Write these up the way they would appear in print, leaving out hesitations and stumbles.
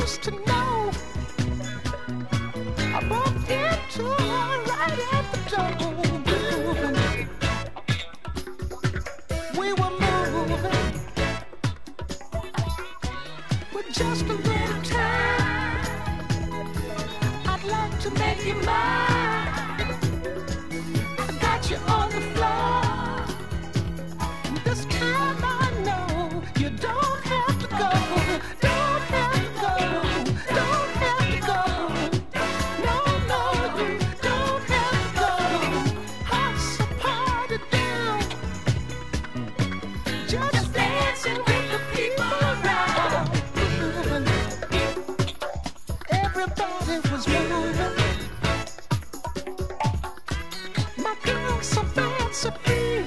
used to know. I bumped into her right at the door. We were moving with just a little time. I'd like to make you mine. I got you on the floor. This time I know you don't have to go. Don't have to go. Don't have to go. No, no, you don't have to go. Hearts are parted down. Just dancing with the people around. Everybody was moving. My girl so fancy free.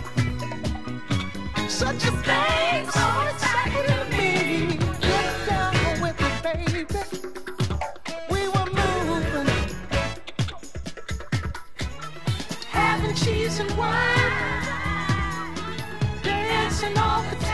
Such a thing, so excited to me. Get down with it, baby. We were moving, having cheese and wine, dancing all the